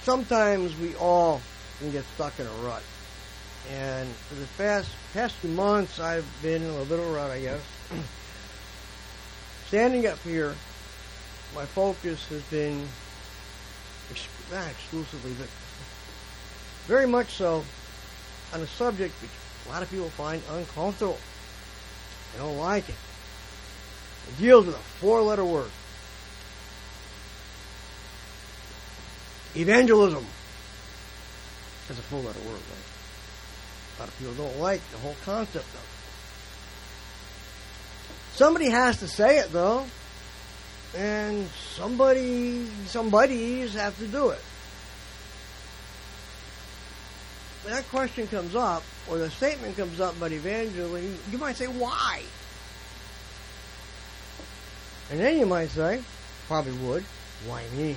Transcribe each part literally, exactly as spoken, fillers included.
sometimes we all can get stuck in a rut. And for the past, past few months, I've been in a little bit of a rut, I guess. Standing up here, my focus has been, not exclusively, but very much so, on a subject which a lot of people find uncomfortable. They don't like it. It deals with a four-letter word. Evangelism. That's a four-letter word, right? A lot of people don't like the whole concept of it. Somebody has to say it, though. And somebody, somebodies have to do it. When that question comes up, or the statement comes up about evangelism, you might say, why? And then you might say, probably would, why me?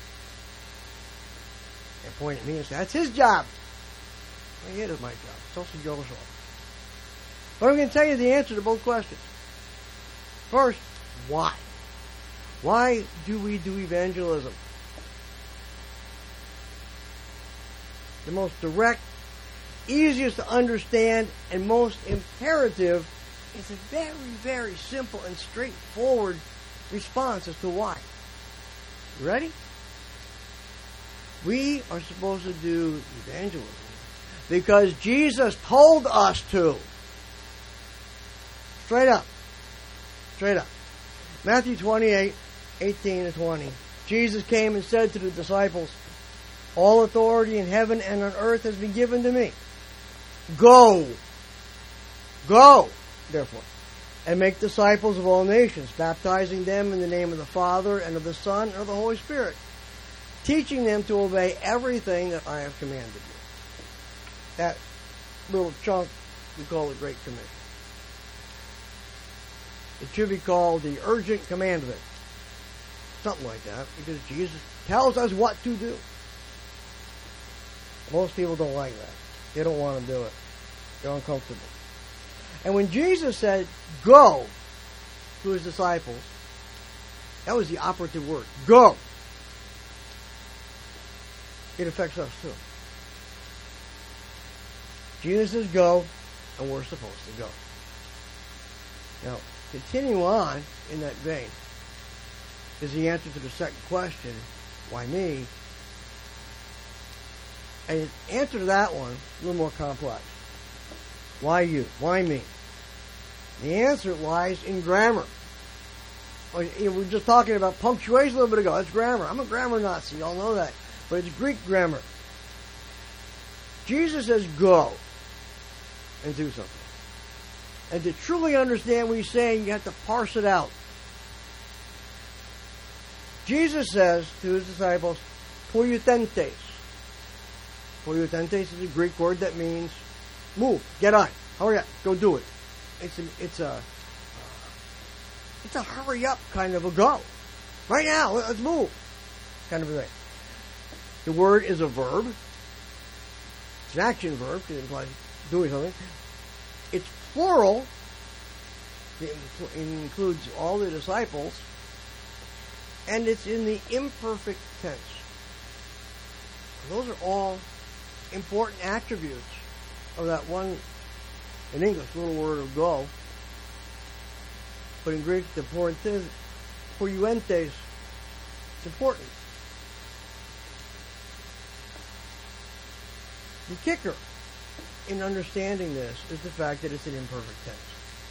And point at me and say, that's his job. Well, it is my job. It's also yours all. But I'm going to tell you the answer to both questions. First, why? Why do we do evangelism? The most direct, easiest to understand, and most imperative is a very, very simple and straightforward response as to why. You ready? We are supposed to do evangelism because Jesus told us to. Straight up. Straight up. Matthew twenty-eight, eighteen to twenty. Jesus came and said to the disciples, all authority in heaven and on earth has been given to me. Go. Go, therefore, and make disciples of all nations, baptizing them in the name of the Father and of the Son and of the Holy Spirit, teaching them to obey everything that I have commanded you. That little chunk we call the Great Commission. It should be called the urgent commandment. Something like that, because Jesus tells us what to do. Most people don't like that. They don't want to do it. They're uncomfortable. And when Jesus said, go, to his disciples, that was the operative word. Go. It affects us too. Jesus says go, and we're supposed to go. Now, continue on in that vein is the answer to the second question, why me? And the answer to that one is a little more complex. Why you? Why me? The answer lies in grammar. We were just talking about punctuation a little bit ago. That's grammar. I'm a grammar Nazi. You all know that. But it's Greek grammar. Jesus says go and do something. And to truly understand what he's saying, you have to parse it out. Jesus says to his disciples, poiutentes. Poiutentes is a Greek word that means move, get on, hurry up, go do it. It's a, it's a, it's a hurry up kind of a go. Right now, let's move, kind of a thing. The word is a verb. It's an action verb to imply doing something. It's plural. It includes all the disciples. And it's in the imperfect tense. Those are all important attributes of that one, in English, little word of go. But in Greek, the poiutentes, it's important. The kicker in understanding this is the fact that it's an imperfect tense.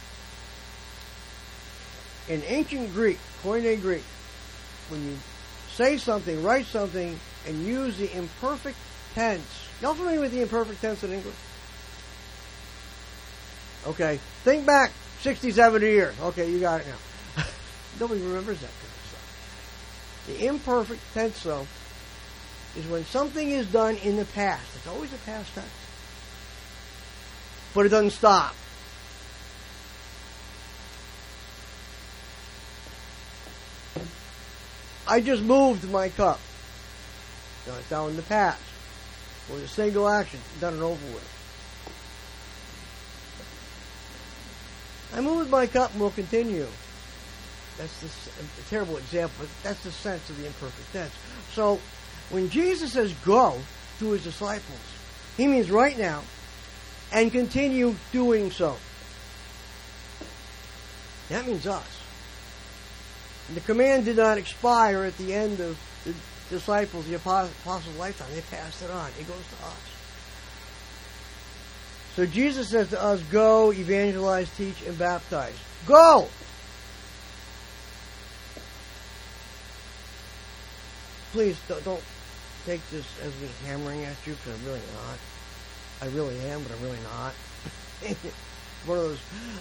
In ancient Greek, Koine Greek, when you say something, write something, and use the imperfect tense, y'all familiar with the imperfect tense in English? Okay, think back sixty, seventy years. Okay, you got it now. Nobody remembers that kind of stuff. The imperfect tense, though, is when something is done in the past. It's always a past tense. But it doesn't stop. I just moved my cup. Now it's down in the past. It was a single action, done and over with. I moved my cup and will continue. That's the, a terrible example, but that's the sense of the imperfect tense. So, when Jesus says go to his disciples, he means right now and continue doing so. That means us. And the command did not expire at the end of the disciples, the apostles' lifetime. They passed it on. It goes to us. So Jesus says to us, go, evangelize, teach, and baptize. Go! Please don't, don't take this as me hammering at you, because I'm really not. I really am, but I'm really not. One of those.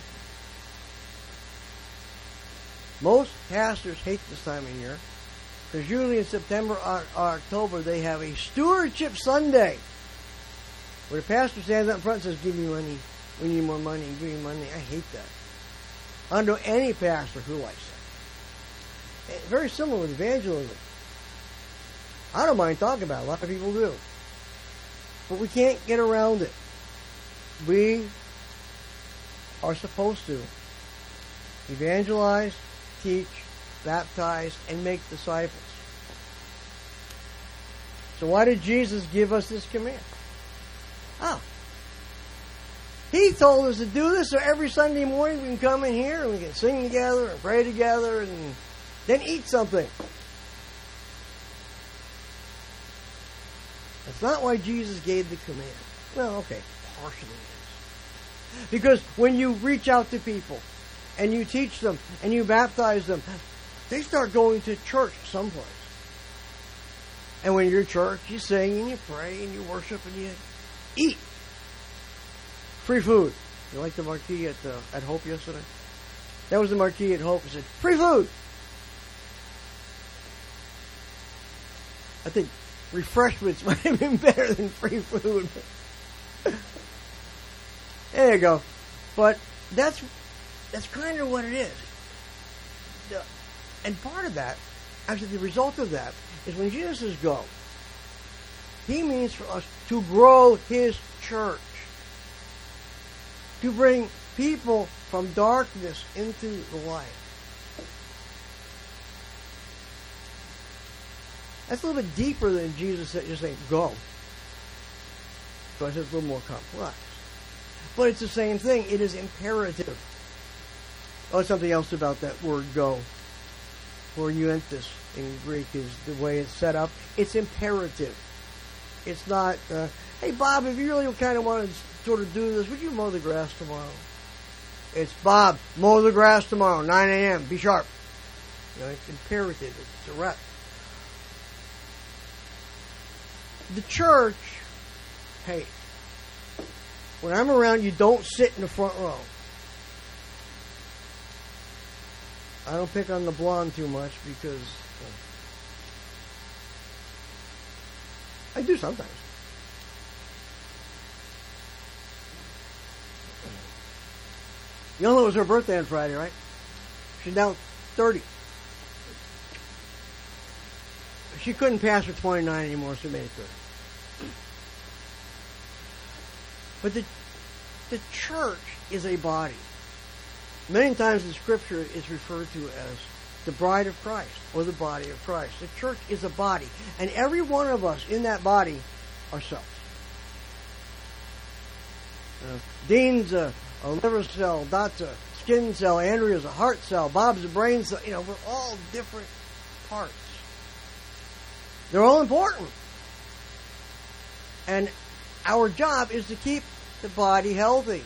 Most pastors hate this time of year, because usually in September or, or October they have a Stewardship Sunday, where the pastor stands up in front and says, give me money, we need more money, give me money. I hate that. I don't know any pastor who likes that. Very similar with evangelism. I don't mind talking about it. A lot of people do. But we can't get around it. We are supposed to evangelize, teach, baptize, and make disciples. So why did Jesus give us this command? Oh. He told us to do this so every Sunday morning we can come in here and we can sing together and pray together and then eat something. That's not why Jesus gave the command. Well, okay, partially it is. Because when you reach out to people and you teach them and you baptize them, they start going to church someplace. And when you're at church, you sing and you pray and you worship and you eat. Free food. You like the marquee at uh, at Hope yesterday? That was the marquee at Hope. It said, free food. I think refreshments might have been better than free food. There you go. But that's that's kind of what it is. The, and part of that, actually the result of that, is when Jesus says go, he means for us to grow his church. To bring people from darkness into the light. That's a little bit deeper than Jesus said, just saying go. So it's a little more complex. But it's the same thing. It is imperative. Oh, something else about that word go. Orientis in Greek is the way it's set up. It's imperative. It's not, uh, hey Bob, if you really kind of want to sort of do this, would you mow the grass tomorrow? It's Bob, mow the grass tomorrow, nine a.m., be sharp. You know, it's imperative, it's direct. The church, hey, when I'm around, you don't sit in the front row. I don't pick on the blonde too much because well, I do sometimes. You all know it was her birthday on Friday, right? She's now thirty. She couldn't pass for twenty-nine anymore, so she made it thirty. But the the church is a body. Many times in Scripture it's referred to as the bride of Christ or the body of Christ. The church is a body. And every one of us in that body are cells. Uh, Dean's a, a liver cell, Dot's a skin cell, Andrea's a heart cell, Bob's a brain cell. You know, we're all different parts. They're all important. And our job is to keep the body healthy.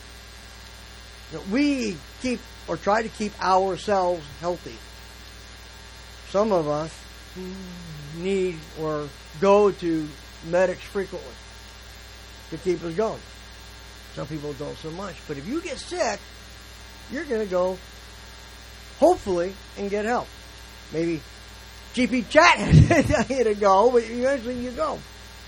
We keep, or try to keep ourselves healthy. Some of us need or go to medics frequently to keep us going. Some people don't so much. But if you get sick, you're going to go, hopefully, and get help. Maybe G P Chat has to tell you to go, but eventually you go.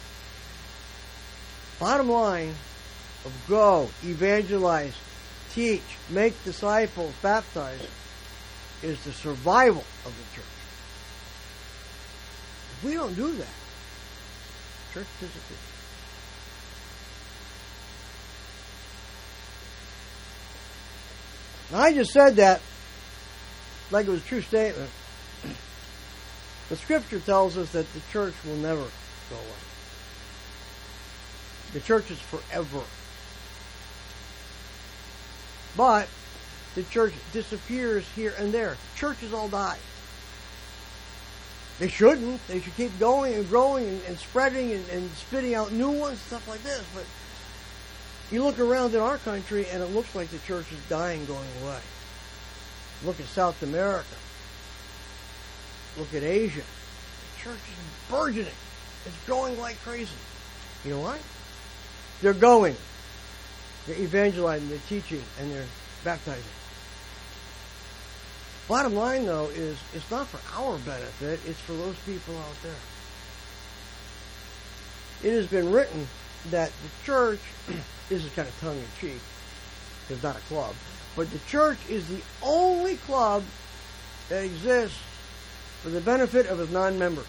Bottom line of go, evangelize, teach, make disciples, baptize, is the survival of the church. If we don't do that, church disappears. Now, I just said that like it was a true statement. The Scripture tells us that the church will never go away. The church is forever. But the church disappears here and there. Churches all die. They shouldn't. They should keep going and growing and, and spreading and, and spitting out new ones, stuff like this. But you look around in our country and it looks like the church is dying, going away. Look at South America. Look at Asia. The church is burgeoning. It's growing like crazy. You know why? They're going. They're evangelizing, they're teaching, and they're baptizing. Bottom line, though, is it's not for our benefit. It's for those people out there. It has been written that the church, this is kind of tongue-in-cheek, it's not a club, but the church is the only club that exists for the benefit of its non-members.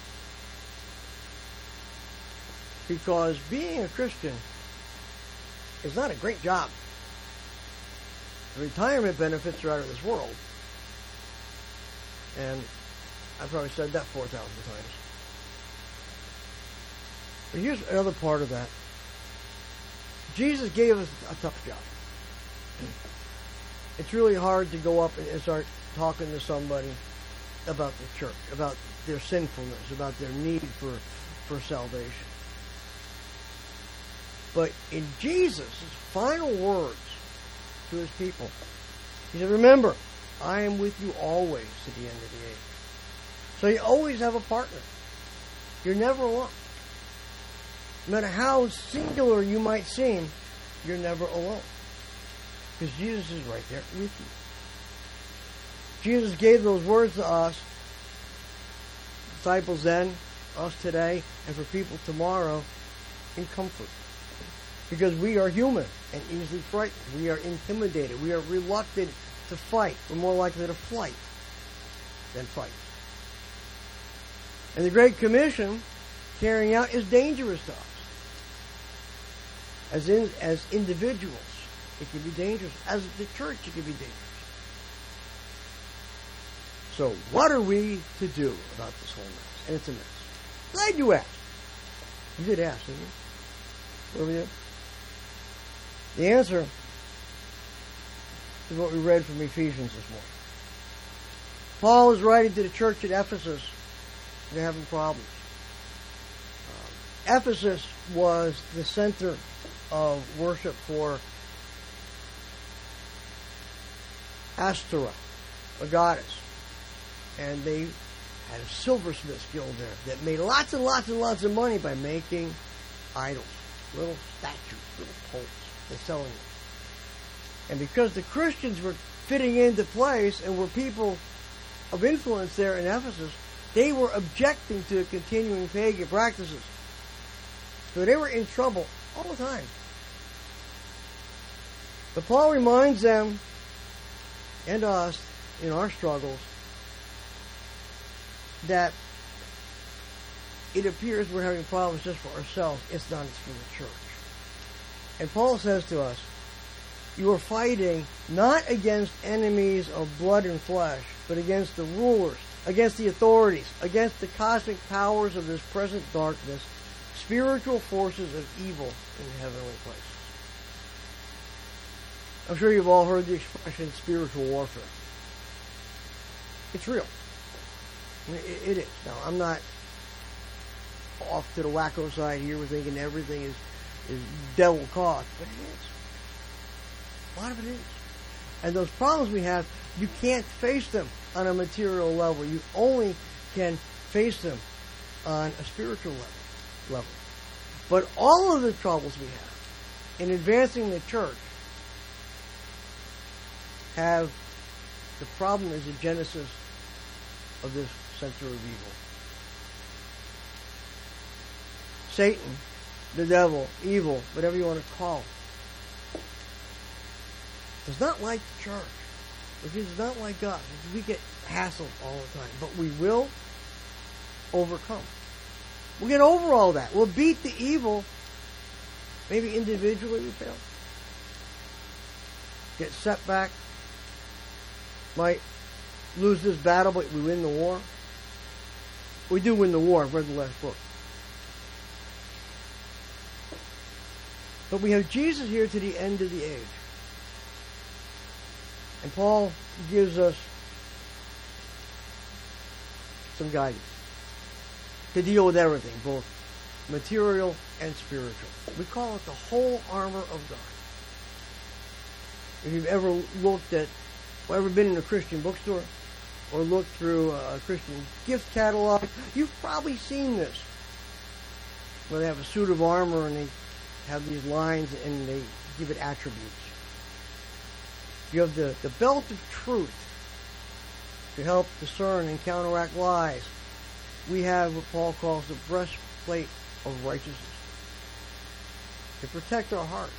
Because being a Christian is not a great job. The retirement benefits are out of this world. And I've probably said that four thousand times. But here's another part of that. Jesus gave us a tough job. It's really hard to go up and start talking to somebody about the church, about their sinfulness, about their need for, for salvation. But in Jesus' final words to his people, he said, remember, I am with you always to the end of the age. So you always have a partner. You're never alone. No matter how singular you might seem, you're never alone. Because Jesus is right there with you. Jesus gave those words to us, disciples then, us today, and for people tomorrow, in comfort. Because we are human and easily frightened. We are intimidated. We are reluctant to fight. We're more likely to flight than fight. And the Great Commission, carrying out, is dangerous to us. As in, as individuals, it can be dangerous. As the church, it can be dangerous. So, what are we to do about this whole mess? And it's a mess. Glad you asked. You did ask, didn't you? What were you? The answer is what we read from Ephesians this morning. Paul is writing to the church at Ephesus. They're having problems. Um, Ephesus was the center of worship for Ashtoreth, a goddess. And they had a silversmith guild there that made lots and lots and lots of money by making idols, little statues, little poles. They're selling them. And because the Christians were fitting into place and were people of influence there in Ephesus, they were objecting to continuing pagan practices. So they were in trouble all the time. But Paul reminds them and us in our struggles that it appears we're having problems just for ourselves. It's not, it's for the church. And Paul says to us, you are fighting not against enemies of blood and flesh, but against the rulers, against the authorities, against the cosmic powers of this present darkness, spiritual forces of evil in heavenly places. I'm sure you've all heard the expression spiritual warfare. It's real. I mean, it, it is. Now, I'm not off to the wacko side here. We're thinking everything is, is devil caused, but it is. A lot of it is. And those problems we have, you can't face them on a material level. You only can face them on a spiritual level. level. But all of the troubles we have in advancing the church have, the problem is the genesis of this center of evil. Satan, the devil, evil, whatever you want to call it, does not like the church. It does not like us. We get hassled all the time. But we will overcome. We'll get over all that. We'll beat the evil. Maybe individually we fail. Get set back. Might lose this battle, but we win the war. We do win the war. I've read the last book. But we have Jesus here to the end of the age. And Paul gives us some guidance to deal with everything, both material and spiritual. We call it the whole armor of God. If you've ever looked at, or ever been in a Christian bookstore, or looked through a Christian gift catalog, you've probably seen this. Where they have a suit of armor and they have these lines and they give it attributes. You have the, the belt of truth to help discern and counteract lies. We have what Paul calls the breastplate of righteousness to protect our hearts.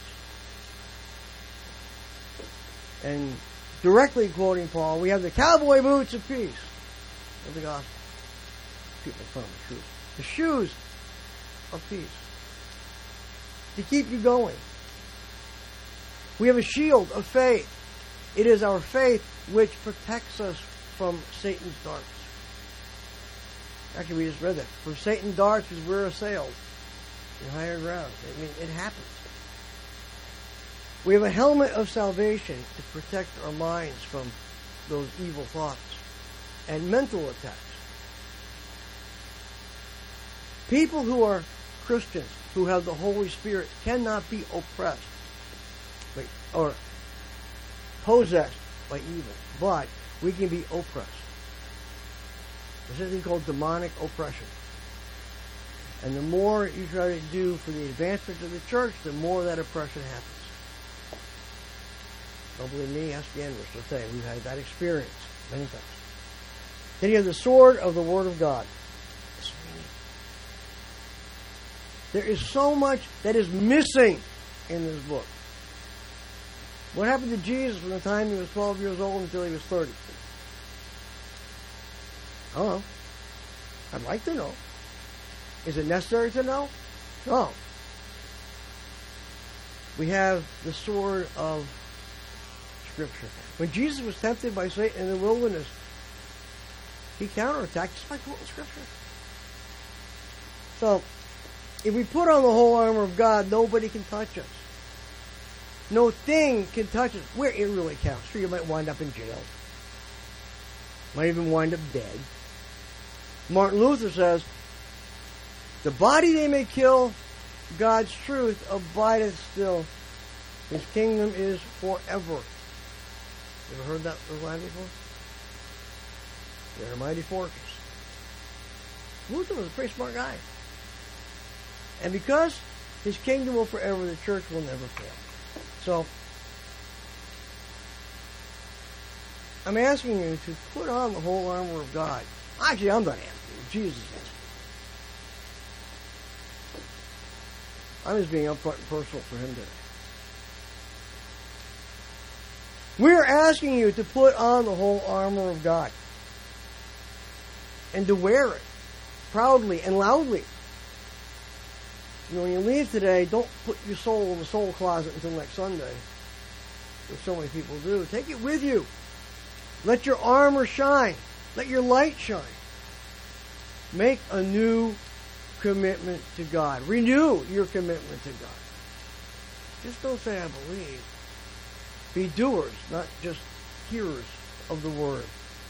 And directly quoting Paul, we have the cowboy boots of peace of the gospel. People make fun of the shoes. The shoes of peace to keep you going. We have a shield of faith. It is our faith which protects us from Satan's darts. Actually, we just read that. For Satan's darts is we're assailed in higher ground. I mean, it happens. We have a helmet of salvation to protect our minds from those evil thoughts and mental attacks. People who are Christians, who have the Holy Spirit, cannot be oppressed or possessed by evil, but we can be oppressed. There's something called demonic oppression. And the more you try to do for the advancement of the church, the more that oppression happens. Don't believe me? Ask the Andrews. I'll tell you, we've had that experience many times. Then you have the sword of the Word of God. There is so much that is missing in this book. What happened to Jesus from the time he was twelve years old until he was thirty? I don't know. I'd like to know. Is it necessary to know? No. We have the sword of Scripture. When Jesus was tempted by Satan in the wilderness, he counterattacked just by quoting Scripture. So, if we put on the whole armor of God, nobody can touch us. No thing can touch us. Where it really counts. Sure, you might wind up in jail. Might even wind up dead. Martin Luther says, the body they may kill, God's truth abideth still. His kingdom is forever. You ever heard that line before? They're a mighty fortress. Luther was a pretty smart guy. And because his kingdom will forever, the church will never fail. So, I'm asking you to put on the whole armor of God. Actually, I'm not asking you. Jesus asked me. I'm just being upfront and personal for him today. We're asking you to put on the whole armor of God and to wear it proudly and loudly. You know, when you leave today, don't put your soul in the soul closet until next Sunday, which so many people do. Take it with you. Let your armor shine. Let your light shine. Make a new commitment to God. Renew your commitment to God. Just don't say, I believe. Be doers, not just hearers of the Word.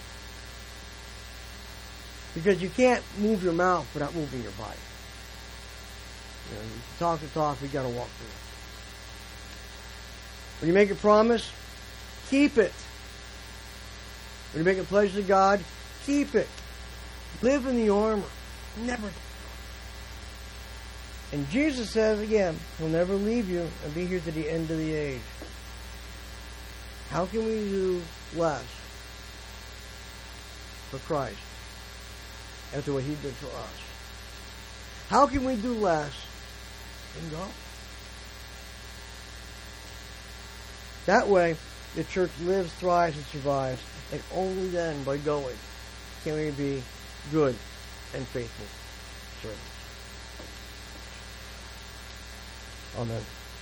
Because you can't move your mouth without moving your body. You know, you talk the talk, we got to walk through it. When you make a promise, keep it. When you make a pledge to God, keep it. Live in the armor. Never. And Jesus says again, He'll never leave you and be here to the end of the age. How can we do less for Christ after what He did for us? How can we do less than go? That way, the church lives, thrives, and survives, and only then, by going, can we be good and faithful servants. Amen.